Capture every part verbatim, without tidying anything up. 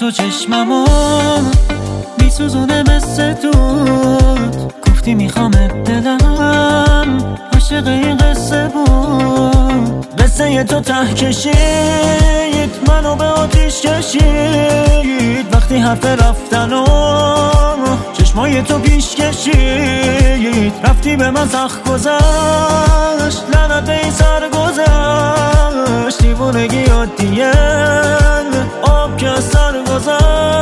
تو چشممو میسوزونه مثل دود. گفتی میخوام دلم عاشق این قصه بود. قصه تو ته کشید منو به آتیش کشید. وقتی حرف رفتن و چشمای تو پیش کشید. رفتی به من سخت گذشت لعنت به این سر گذشت. دیوونگی عادیه آب که از سر گذشت.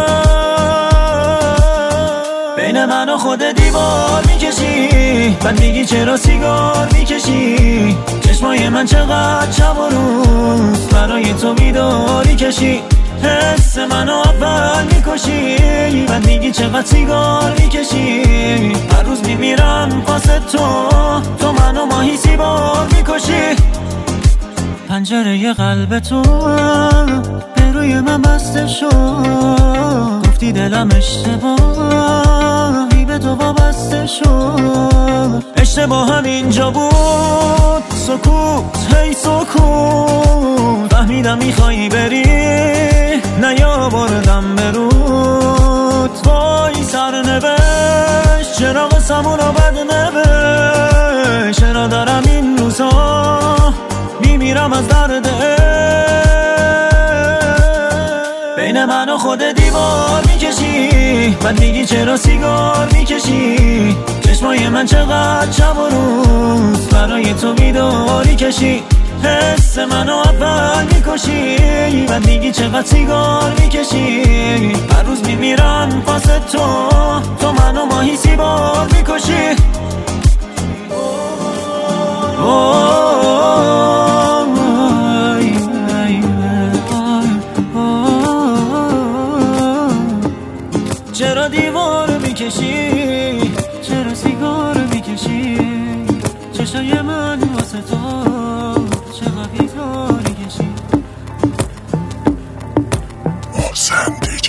بین من و خود دیوار میکشی بعد میگی چرا سیگار میکشی. چشمای من چقدر شب و روز برای تو بیداری کشی. حس منو اول میکشی بعد میگی چقدر سیگار میکشی. هر روز میمیرم واسه تو تو منو ماهی سیبار میکشی. پنجره قلب تو به روی من بسته شد. گفتی دلم اشتباهی به تو وابسته شد. اشتباه هم اینجا بود سکوت هی سکوت. فهمیدم میخوایی بری نیاوردم برود. وای سرنوشت چرا قسمون رو بد نوشت. چرا دارم این روزا میمیرم از درد. بین من و خود دیوار میکشی بعد میگی چرا سیگار میکشی. چشمای من چقدر شب و روز برای تو بیداری کشی. حس منو اول میکشی بعد میگی چقدر سیگار میکشی. هر روز میمیرم واسه تو تو منو ماهی سیبار میکشی. چرا دیوار میکشی چرا سیگار میکشی. چشای من واسه تو چقدر بیداری کشی. آسان دیجی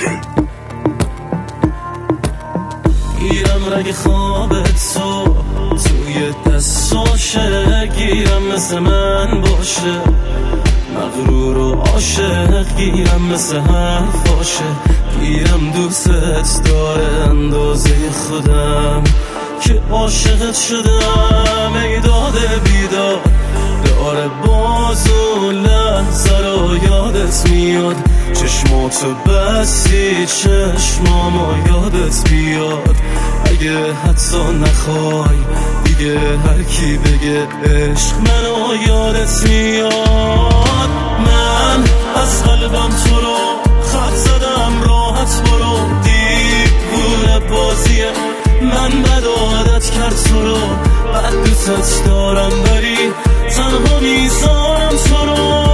گیرم رگ خوابت تو توی دستاشه. گیرم مثل من باشه مغرور و عاشق. گیرم مثل حرفاشه گیرم دوستت داره اندازه خودم که عاشقت شدم. ای داده بیدار داره باز اون لحظه رو یادت میاد. چشماتو بستی چشمامو یادت بیاد. اگه حتی نخوای دیگه هر کی بگه عشق منو یادت میاد. من از قلبم تو رو خط زدم راحت برو. دیوونه بازیه من بد عادت کرد تو رو. بعد دوستت دارم بری تنها میذارم تو رو.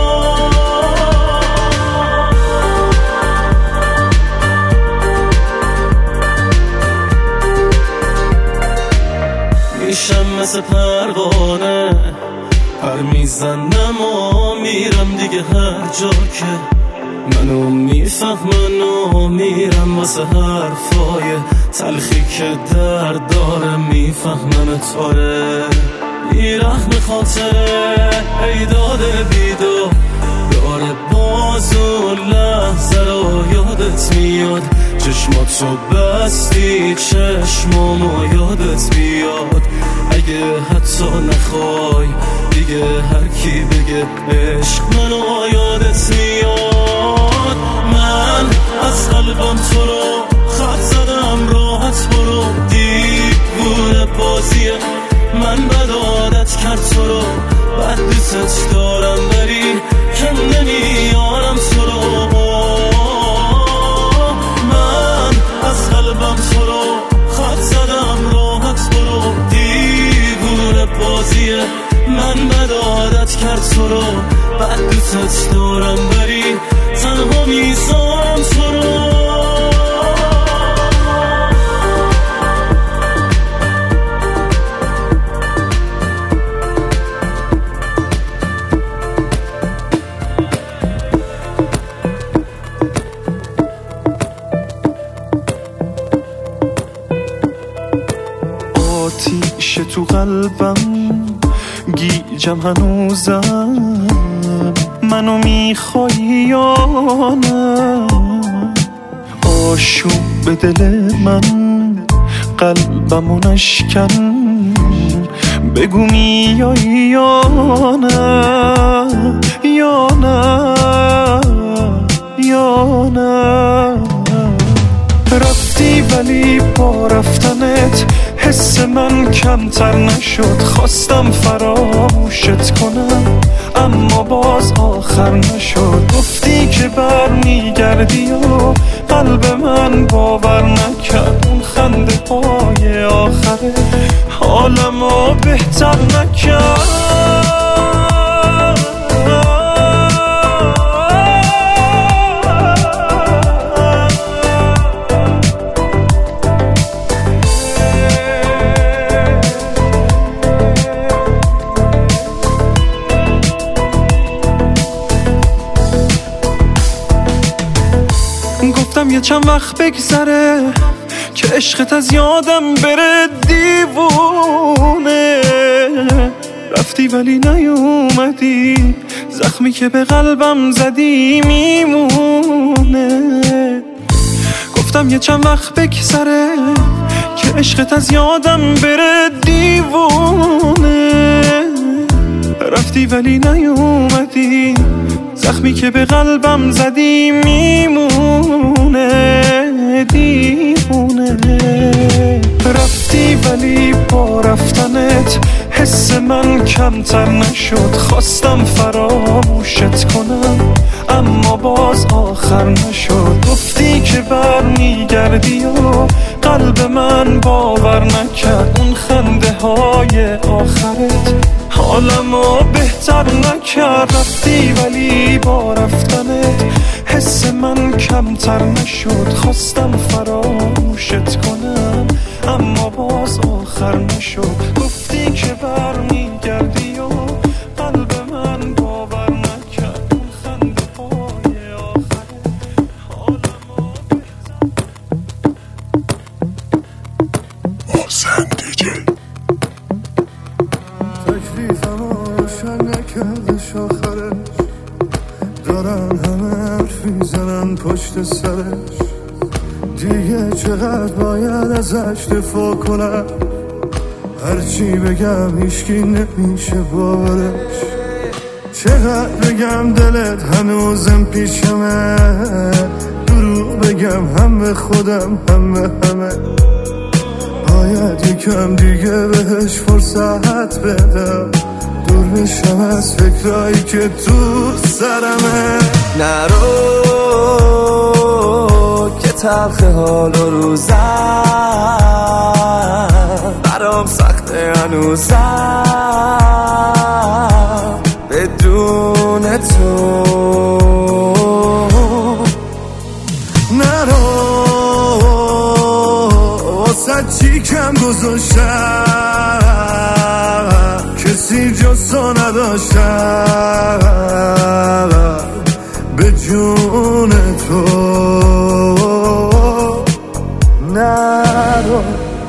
میشم مثل پروانه پر میزنم و میرم دیگه هر جا که منو میفهمن و میرم واسه حرفای تلخی که درد داره. میفهمن تاره بیرحم خاطره ای داده بیدار داره باز اون لحظه رو یادت میاد. چشماتو بستی چشمامو یادت بیاد. اگه حتی نخوای دیگه هر کی بگه عشق منو یادت میاد. من از قلبم تو رو خط زدم راحت برو. دیوونه بازیه من بد عادت کرد تو رو. بعد دوستت دارم بری کم نمیارم تو رو. من از قلبم تو رو خط زدم راحت برو. دیوونه بازیه من بد عادت کرد تو رو. بعد دوستت دارم بری تنها میذارم تو رو. آتیش تو قلبم گیجم هنوزم. منو میخوای یا نه آشوب به دل من، قلبمو نشکن. بگو میایی یا نه، یا نه، یا نه. رفتی ولی با رفتنت حس من کمتر نشد. خواستم فراموشت کنم اما باز آخر نشد. گفتی که بر میگردی و قلب من باور نکرد. اون خنده های آخره حالمو بهتر نکرد. گفتم یه چند وقت بگذره که عشقت از یادم بره دیوونه. رفتی ولی نیومدی، زخمی که به قلبم زدی میمونه. گفتم یه چند وقت بگذره که عشقت از یادم بره دیوونه. رفتی ولی نیومدی، زخمی که به قلبم زدی میمونه دیوونه. رفتی ولی با رفتنت حس من کمتر نشد. خواستم فراموشت کنم اما باز آخر نشد. گفتی که بر میگردی و قلب من باور نکرد. اون خنده های آخرت حالمو بهتر نکرد. رفتی ولی با رفتنت حس من کمتر نشد. خواستم فراموشت کنم اما باز آخر نشد. گفتی که بر میگردی و قلب من باور نکرد. اون خنده های آخرت حالمو بهتر. محسن دیجی نکردش آخرش، دارن همه حرف میزنن پشت سرش. دیگه چقدر باید ازش دفاع کنم، هرچی بگم هیچکی نمیشه باورش. چقدر بگم دلت هنوزم پیشمه، دروغ بگم هم به خودم هم به همه. باید یکم دیگه بهش فرصت بدم، دور بشم از فکرایی که تو سرمه. نرو که تلخ حال و روزم برام سخته هنوزم بدون تو. نرو واسه چی کم گذاشتم، کسی جز تو نداشتم به جون تو. نرو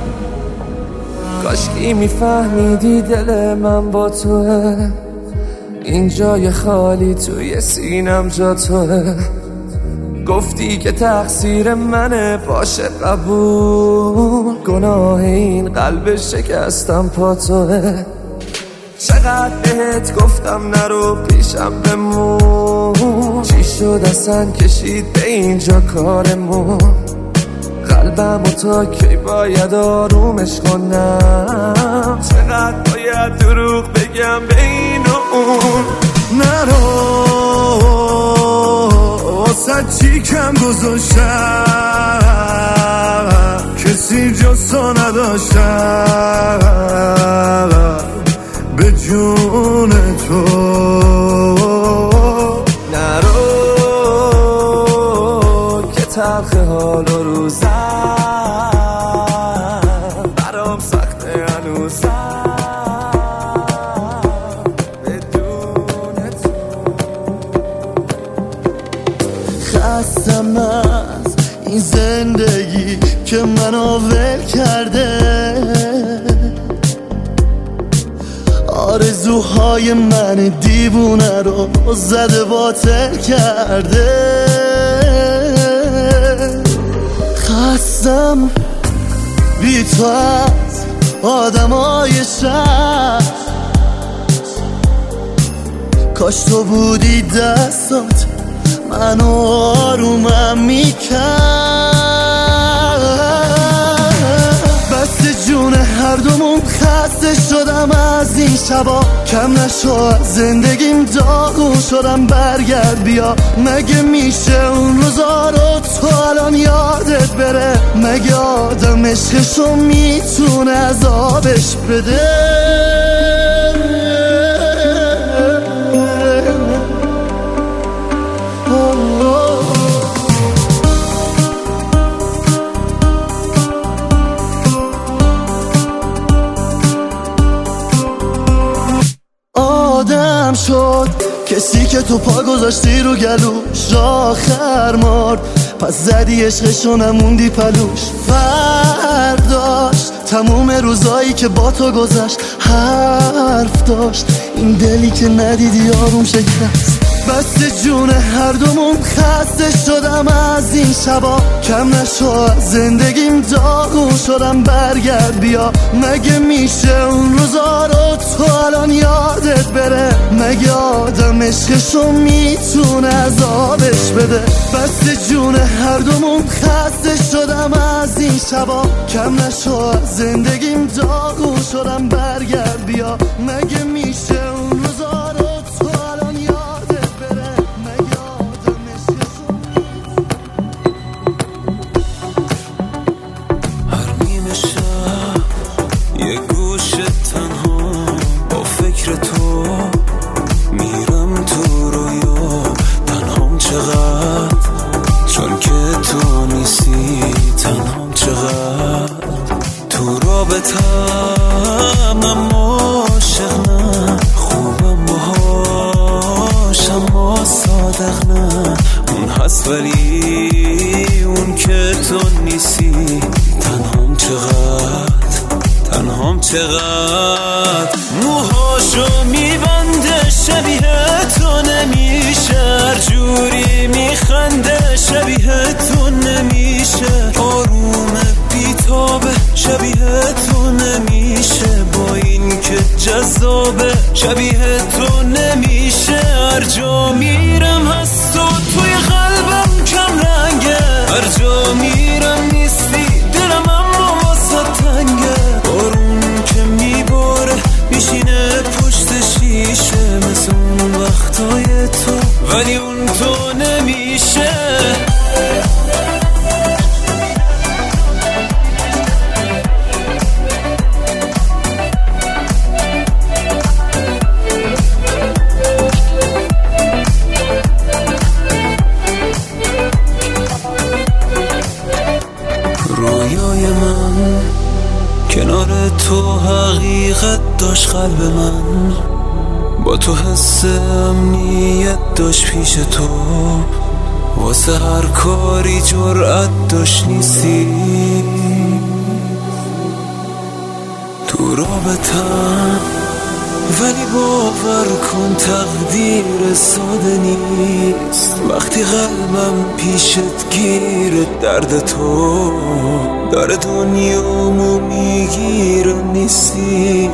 کاشکی میفهمیدی دل من با توه، این جای خالی توی سینم جا توه. گفتی که تقصیر منه باشه قبول، گناه این قلب شکستم پا توه. چقدر بهت گفتم نرو پیشم بمون، چی شد اصلا کشید به اینجا کارمون. قلبم و تا کی باید آرومش کنم، چقدر باید دروغ بگم به این و اون. نرو واسه چی کم گذاشتم، کسی جز تو نداشتم به جون تو. نرو که تلخ حال و روزم برام سخته هنوزم بدون تو. خستم از این زندگی که منو ول کرده، آرزوهای من دیوونه رو زده باطل کرده. خستم بی تو از آدمای شهر، کاش تو بودی دستات منو آرومم میکرد. بس جون هر دومون خسته شدم از این شبا، کم نشو از زندگیم داغون شدم. برگرد بیا، مگه میشه اون روزا رو تو الان یادت بره؟ مگه آدم عشقشو میتونه عذابش بده؟ آدم شد کسی که تو پا گذاشتی رو گلوش، آخر مرد پس زدی عشقشو نموندی پلوش. فرداش تموم روزایی که با تو گذشت حرف داشت، این دلی که ندیدی آروم شکست. بس جون هر دومون خسته شدم از این شبا، کم نشو از زندگیم داغون شدم. برگرد بیا، مگه میشه اون روزا رو تو الان یادت بره؟ مگه آدم عشقشو میتونه عذابش بده؟ بس جون هر دومون خسته شدم از این شبا، کم نشو از زندگیم داغون شدم. برگرد بیا، مگه میشه اون روزا رو تو الان یادت بره؟ مگه آدم عشقشو هر نیمه شب یه گوشه تنها با فکر تو میرم تو رویا، تنهام چقدر چون که تو نیستی، تنهام چقدر تو رابطم، اما عاشق نه، خوبم باهاش اما صادق نه. اون هست ولی اون که تو نیستی، تنهام چقدر، تنهام چقدر. موهاشو میبنده شبیه تو نمیشه، هر جوری میخنده شبیه تو نمیشه. آروم بیتابه شبیه تو نمیشه، با این که جذابه شبیه تو نمیشه. هر جا میرم هست تو توی قلبم کم رنگه، هر جا میرم نیستی دلم اما واسه تنگه. بارون که میباره میشینه پشت شیشه، مثل اون وقتای تو ولی اون تو نمیشه. رویای من کنار تو حقیقت داشت، قلب من با تو حس امنیت داشت پیش تو، واسه هر کاری جرأت داشت نیستی. تو رابطم ولی باور کن تقدیر ساده نیست، وقتی قلبم پیشت گیره درد تو داره دنیامو میگیره نیستی.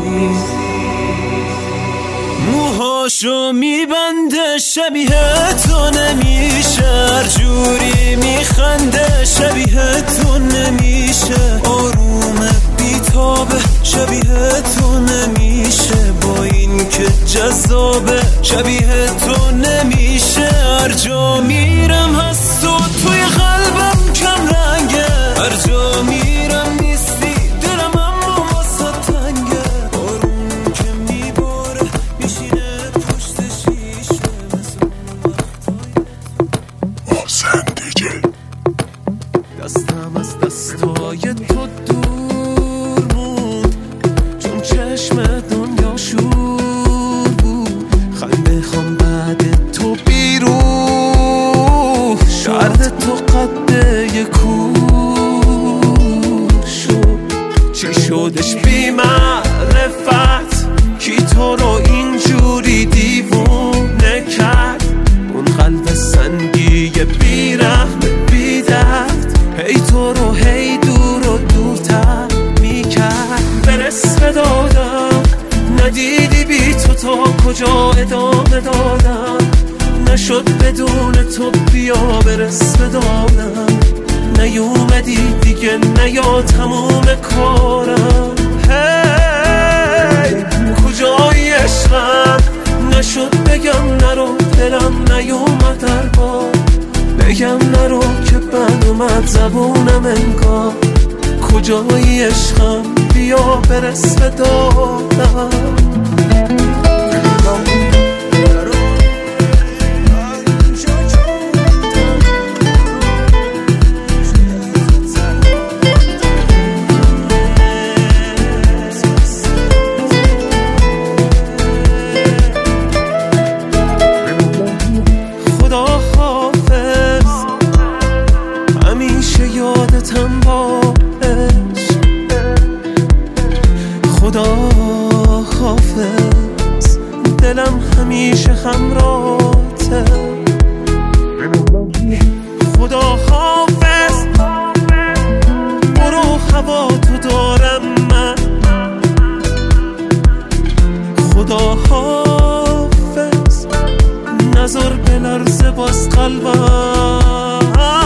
موهاشو میبنده شبیه تو نمیشه، هر جوری میخنده شبیه تو نمیشه. آروم بیتابه شبیه تو نمیشه، با این که جذابه شبیه تو نمیشه. هر جا میرم هست تو توی قلبم کم رنگه، هر جا میرم نیستی دلم اما واسه تنگه. بارون که میباره میشینه پشت شیشه، مثل اون وقتای محسن دیجی. دستم از دستای تو دور بود، چون چشم دنیا شور بود. خنده خوام بعد تو بیرون کجا ادامه دادم، نشد بدون تو بیا برس به دادم، نیومدی دیگه نیا تموم کارم. هی کجای عشقم، نشد بگم نرو، دلم نیومد در بار بگم نرو که بد اومد زبونم انگار. کجای عشقم بیا برس به دادم. دلم همیشه همراهته. خدا حافظ، برو هوا تو دارم من. خدا حافظ، نظر بلرزه باز قلبم.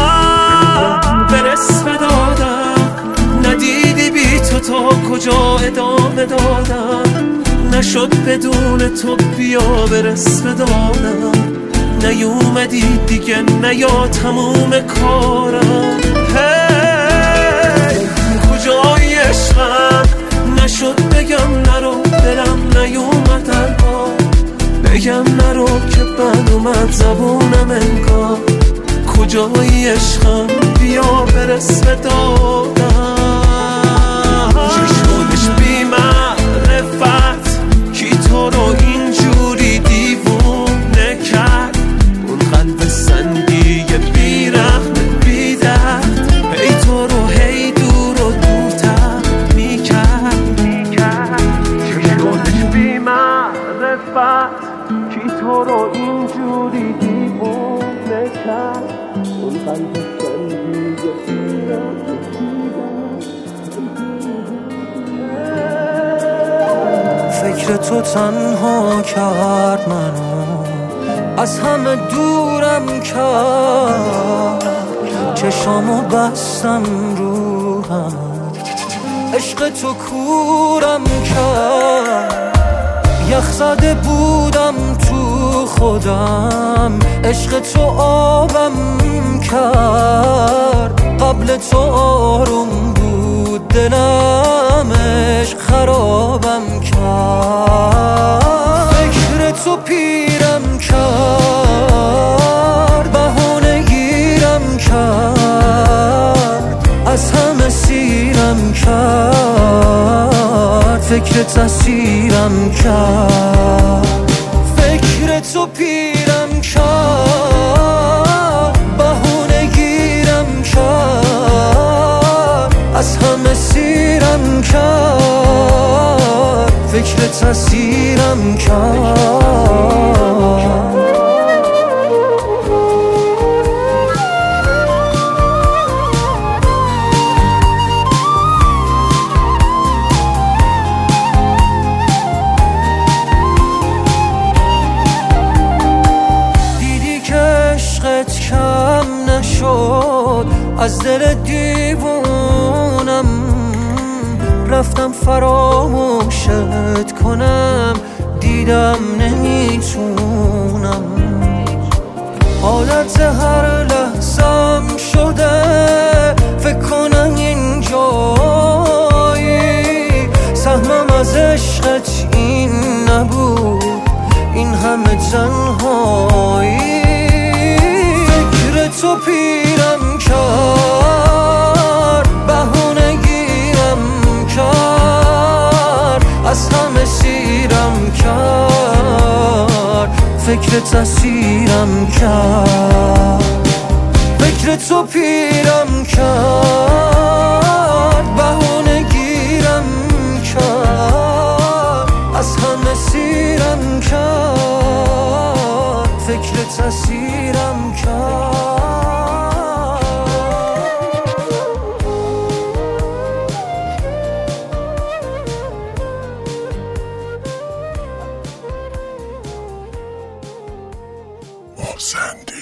برس به دادم، ندیدی بی تو تا کجا ادامه دادم، نشد بدون تو بیا برس به دادم، نیومدی دیگه نیا تموم کارم. هی کجای عشقم، نشد بگم نرو، دلم نیومد در بار بگم نرو که بد اومد زبونم انگار. کجای عشقم بیا برس به دادم. چشمونش بی معرفت کی تو رو اینجوری دیوونه کرد، اون قلب سنگی بی رحم بی درد، هی تو رو هی دور و دورتر میکرد. چشمونش بی معرفت کی تو رو اینجوری دیوونه کرد، اون قلب سنگی بی رحم بی درد. فکر تو تنها کرد منو، از همه دورم کرد، چشامو بستم رو هم، عشق تو کورم کرد. یخ زده بودم تو خودم، عشق تو آبم کرد. قبل تو آروم بود دلم، عشق خرابم کرد. فکر تو پیرم کرد، بهونه گیرم کرد، از همه سیرم کرد. فکر تسیرم کرد. فکر تو پیرم کرد، بهونه گیرم کرد، از همه سیرم کرد. فکر تسیرم کرد. از دل دیوونم رفتم فراموشت کنم، دیدم نمیتونم. حالت هر لحظم شده فکر کنم اینجایی، سهمم از عشقت این نبود، این همه تنهایی. فکر تو پیرم کرد، بهونه گیرم کرد، از همه سیرم کرد. فکر تسیرم کرد. فکر تو پیرم کرد، بهونه گیرم کرد، از همه سیرم کرد. فکر تسیرم کرد. زنده